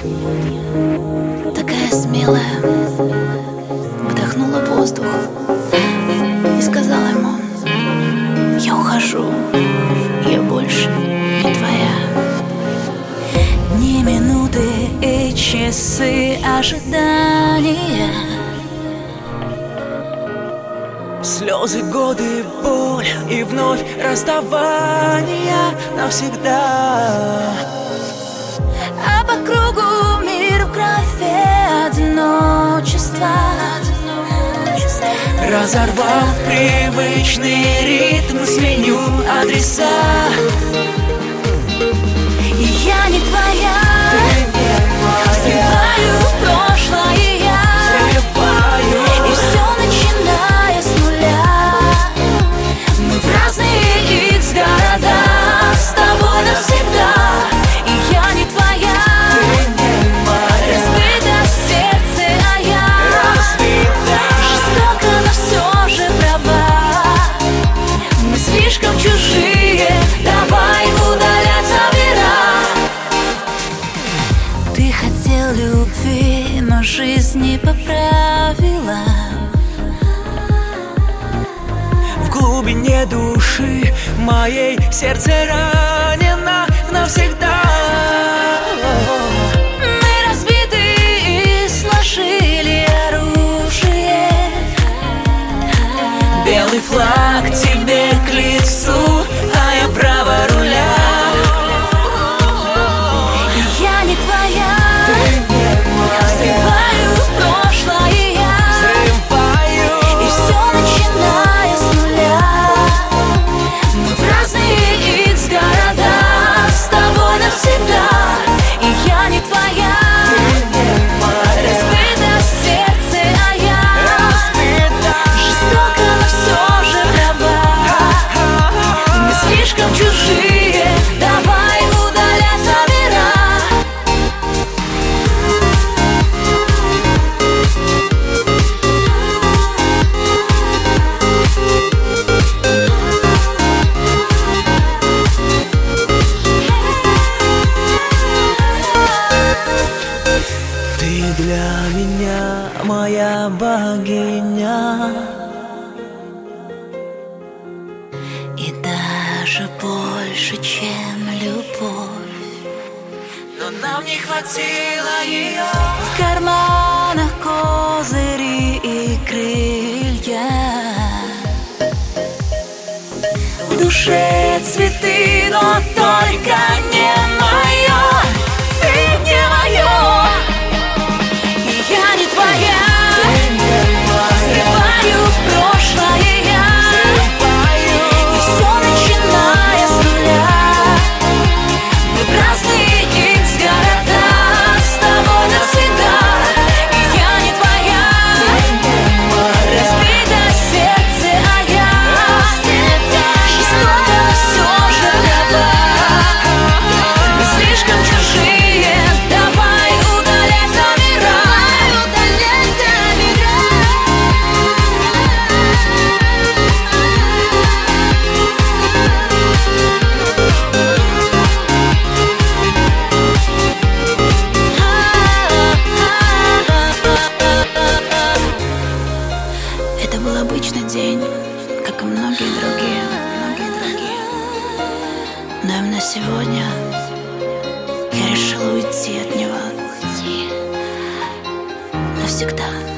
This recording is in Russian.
такая смелая, вдохнула воздух и сказала ему: я ухожу, я больше не твоя. Ни минуты и часы ожидания, слезы, годы, боль и вновь расставание навсегда. А по кругу мир в графе одиночества. Разорвав привычный ритм, сменю адреса. И я не твоя, Ты не моя, срываю прошлое я, срываю. и все начиная с нуля. Мы в разные X города, с тобой навсегда. И я не твоя, Ты не моя, разбито сердце, а я разбита. жестоко, но все же права. Мы слишком чужие, давай удалять номера. Ты хотел любви, но жизнь не поправила. В глубине души моей сердце ранено навсегда. Мы разбиты и сложили оружие. Белый флаг тебе к лицу, а я право руля. И я не твоя, Ты не моя, срываю прошлое я, срываю. и все начиная с нуля. Мы в разные X города, с тобой навсегда. И я не твоя, Ты не моя, разбито сердце, а я разбита. жестоко, но все же права. Мы слишком чужие, давай удалять номера. Ты для меня моя богиня. И даже больше, чем любовь. Но нам не хватило ее. В карманах козыри и крылья, в душе цветы, но только не мое. Ты не мое, и я не твоя. Ты не моя, Срываю прошлое я, срываю. и все начиная с нуля. Мы в разные X города, с тобой навсегда. И я не твоя, разбито сердце, а я жестоко, но все же права. Мы слишком чужие, давай удалять номера. Удалять номера. Это был обычный день, как и многие другие. Но именно сегодня я решила уйти от него навсегда.